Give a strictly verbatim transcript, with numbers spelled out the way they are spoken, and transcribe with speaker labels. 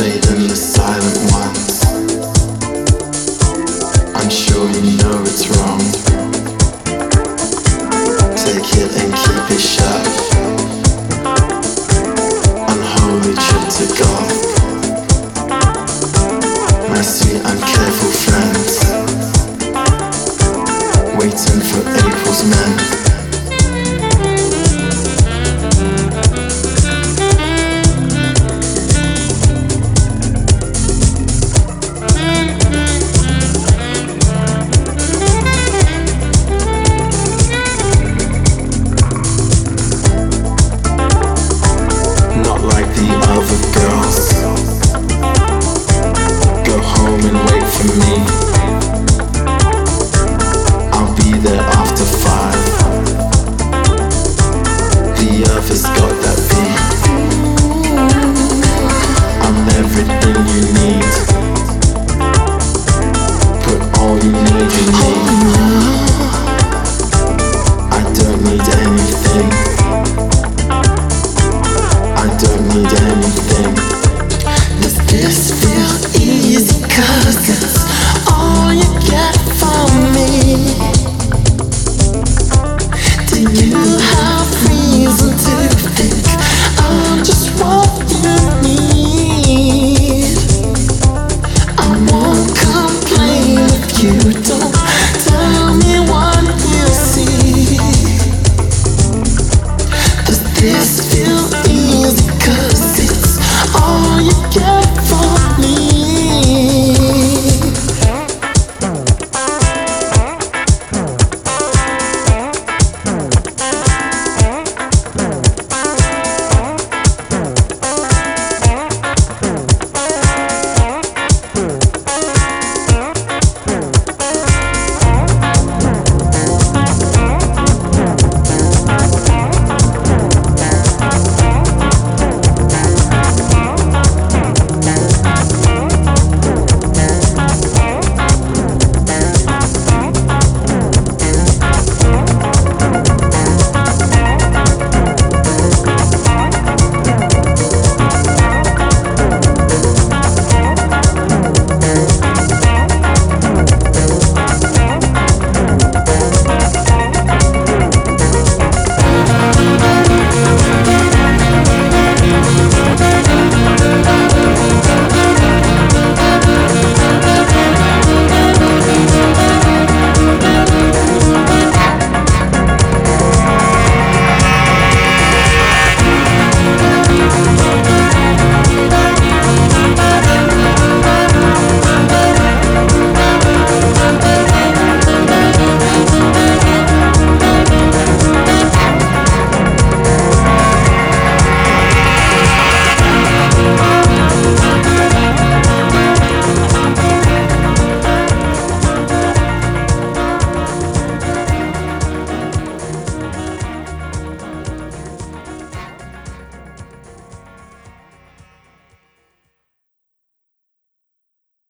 Speaker 1: Trading the silent ones. I'm sure you know it's wrong. Take it and keep it shut. Unholy trip to God. My sweet uncareful friends, waiting for April's men. Has got that beat. I'm everything you need. Put all you need in me. I don't need anything. I don't need anything.
Speaker 2: Does this feel easy? 'Cause it's all you get from me. Do you have reason to think I'm just what you need? I won't complain if you don't tell me what you see. Does this feel easy? 'Cause it's all you get